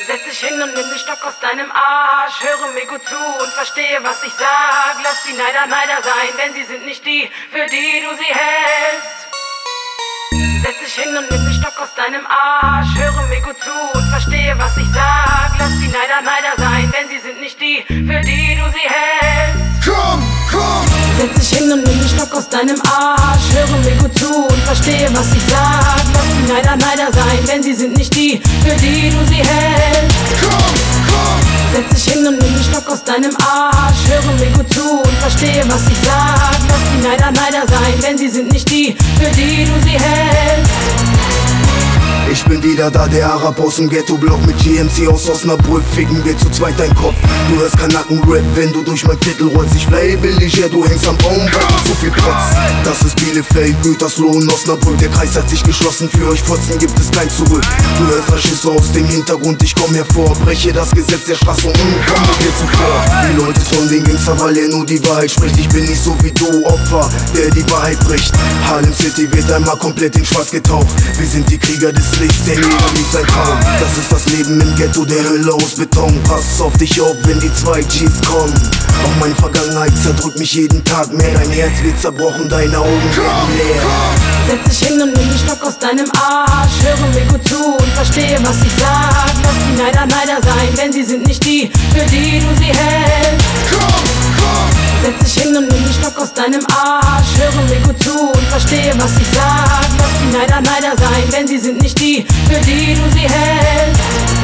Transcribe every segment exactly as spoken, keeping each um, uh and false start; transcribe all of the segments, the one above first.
Setz dich hin und nimm den Stock aus deinem Arsch. Höre mir gut zu und verstehe, was ich sag. Lass die Neider Neider sein, denn sie sind nicht die, für die du sie hältst. Setz dich hin und nimm den Stock aus deinem Arsch. Höre mir gut zu und verstehe, was ich sag. Lass die Neider Neider sein, denn sie sind nicht die, für die du sie hältst. Komm, komm! Setz dich hin und nimm den Stock aus deinem Arsch. Höre mir gut zu und verstehe, was ich sag. Lass die Neider Neider sein, denn sie sind nicht die, für die du sie hältst. Komm, komm! Setz dich hin und nimm den Stock aus deinem Arsch. Höre mir gut zu und verstehe, was ich sag. Lass die Neider Neider sein, denn sie sind nicht die, für die du sie hältst. Ich bin wieder da, der Arab aus dem Ghetto-Block mit G M C aus Osnabrück. Ficken wir zu zweit dein Kopf. Du hörst Kanaken-Rap, wenn du durch mein Viertel rollst. Ich bleibe billig, ja, du hängst am Baum, weil du zu viel Protz. Das ist Bielefeld, Gütersloh und Osnabrück. Der Kreis hat sich geschlossen, für euch Fotzen gibt es kein Zurück. Du hörst Raschisse aus dem Hintergrund, ich komm hervor. Breche das Gesetz der Straße und komm mit dir zuvor. Die Leute trauen den Gangster, weil er nur die Wahrheit spricht. Ich bin nicht so wie du, Opfer, der die Wahrheit bricht. Harlem City wird einmal komplett in Schwarz getaucht. Wir sind die Krieger des Lichts, der jeder liebt sein Traum. Das ist das Leben im Ghetto, der Hölle aus Beton. Pass auf dich auf, wenn die zwei Gs kommen. Auch meine Vergangenheit zerdrückt mich jeden Tag mehr. Dein Herz wird zerbrochen, deine Augen werden leer. Setz dich hin und nimm den Stock aus deinem Arsch. Höre mir gut zu und verstehe, was ich sag. Lass die Neider Neider sein, denn sie sind nicht die, für die du sie hältst. Komm, komm! Setz dich hin und nimm den Stock aus deinem Arsch. Höre mir gut zu und verstehe, was ich sag. Lass die Neider Neider sein, denn sie sind nicht die, für die du sie hältst.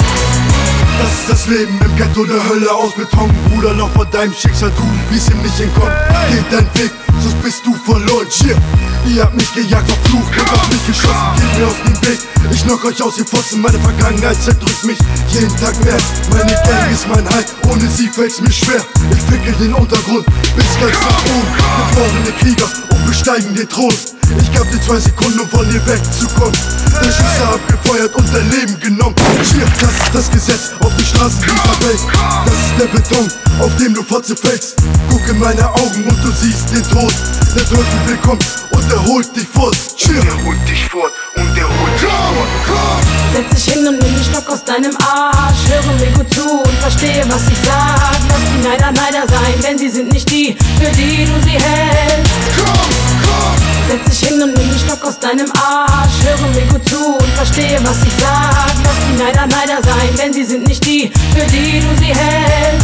Das ist das Leben im Ghetto, der Hölle aus Beton. Bruder, noch vor deinem Schicksal, du wirst ihm nicht entkommen. Geh deinen Weg, sonst bist du verloren. Yeah. Ihr habt mich gejagt, verflucht und auf mich geschossen. Geht mir aus dem Weg, ich knock euch aus, ihr Fotzen. Meine Vergangenheit zerdrückt mich jeden Tag mehr. Meine Gang ist mein Halt, ohne sie fällt's mir schwer. Ich ficke den Untergrund bis ganz nach oben. Geborene Krieger und besteigen den Thron. Ich gab dir zwei Sekunden, um von dir wegzukommen. Der Schüsse abgefeuert und dein Leben genommen. Cheer, das ist das Gesetz auf die Straßen dieser Welt. Das ist der Beton, auf dem du Fotze fällst. Guck in meine Augen und du siehst den Tod. Der Teufel will kommen und er holt dich fort. Cheer. Der holt dich fort und der holt dich fort. Setz dich hin und nimm den Stock aus deinem Arsch. Höre mir gut zu und verstehe, was ich sag. Lass die Neider Neider sein, denn sie sind nicht die, für die du sie hältst. Komm, komm! Setz dich hin und nimm den Stock aus deinem Arsch. Höre mir gut zu und verstehe, was ich sag. Lass die Neider Neider sein, denn sie sind nicht die, für die du sie hältst.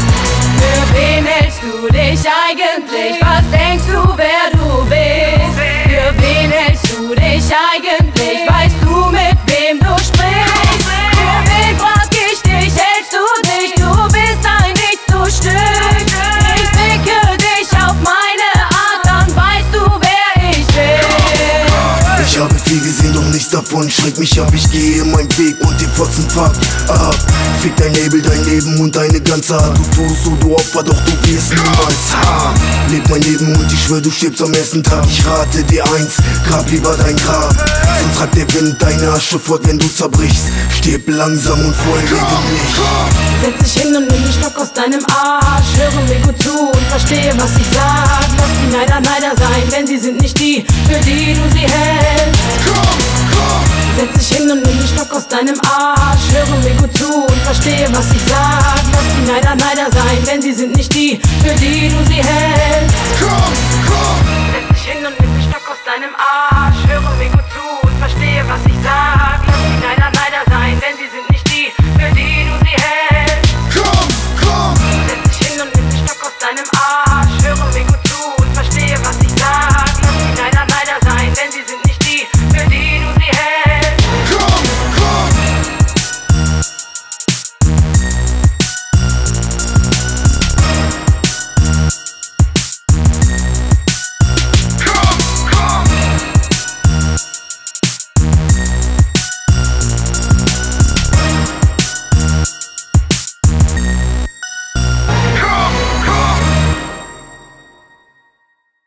Für wen hältst du dich eigentlich? Was denkst du, wer du bist? Für wen hältst du dich eigentlich? Weißt du, mit wem du sprichst? Für wen, frag ich dich, hältst du dich? Du bist ein Nichts, du Stück. Ich ficke dich auf meine Art, dann weißt du, wer ich bin. Ich habe viel gesehen, doch nichts davon schreckt mich ab. Ich gehe meinen Weg und die Fotzen fuckt ab. Fick dein Label, dein Leben und deine ganze Art. Du tust so, du Opfer, doch du wirst niemals hart. Leb dein Leben und ich schwör, du stirbst am ersten Tag. Ich rate dir eins, grab lieber dein Grab. Sonst treibt der Wind deine Asche fort, wenn du zerbrichst. Stirb langsam und folge dem Licht. Setz dich hin und nimm den Stock aus deinem Arsch. Höre mir gut zu und verstehe, was ich sag. Lass die Neider Neider sein, denn sie sind nicht die, für die du sie hältst. Komm, komm! Setz dich hin und nimm den Stock aus deinem Arsch. Höre mir gut zu und verstehe, was ich sag. Lass die Neider Neider sein, denn sie sind nicht die, für die du sie hältst. Komm, komm! Setz dich hin und nimm den Stock aus deinem Arsch.